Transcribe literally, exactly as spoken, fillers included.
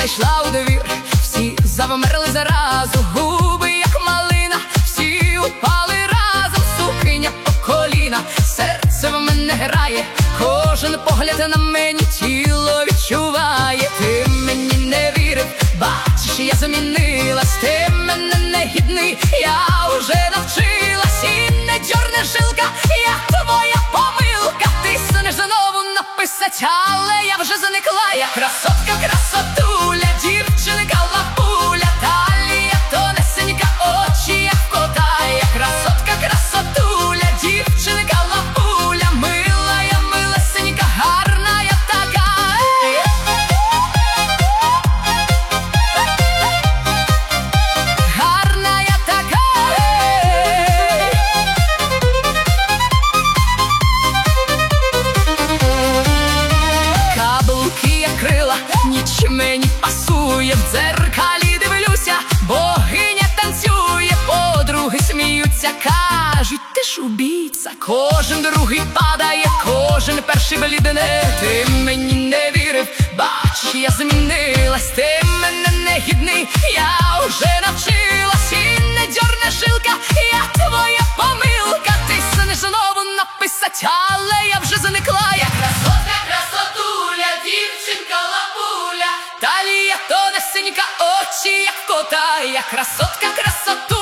зайшла у двір, всі завмерли заразу, губи, як малина, всі упали разом, сукиня по коліна, серце в мене грає, кожен погляд на мені тіло відчуває. Ти мені не вірив, бачиш, я змінилась, ти мене не гідний, я уже навчилась, і не дьорне жилка, я твоя помилка. Ти снеш знову написать, але я вже заникла. Я красотка, красотуля, дівчинка лапуля, талія тонесенька, очі як в кота. Я красотка, красотуля, дівчинка лапуля, мила я, милесенька, гарна я така. Гарна я така. Каблуки як крила, ніч мені пасує, в дзеркалі дивлюся, богиня танцює, подруги сміються, кажуть, ти ж убійця. Кожен другий падає, кожен перший блідне. Ти мені не вірив, бачиш, я змінилась, ти мене не гідний, я уже навчилась, і не дьорне жилка, я твоя помилка. Ти снеш знову написать, але я вже заникла. Я красотка, красотуля, дівчинка лапуля, талія тонесенька, очі як в кота. Я красотка, красотуля.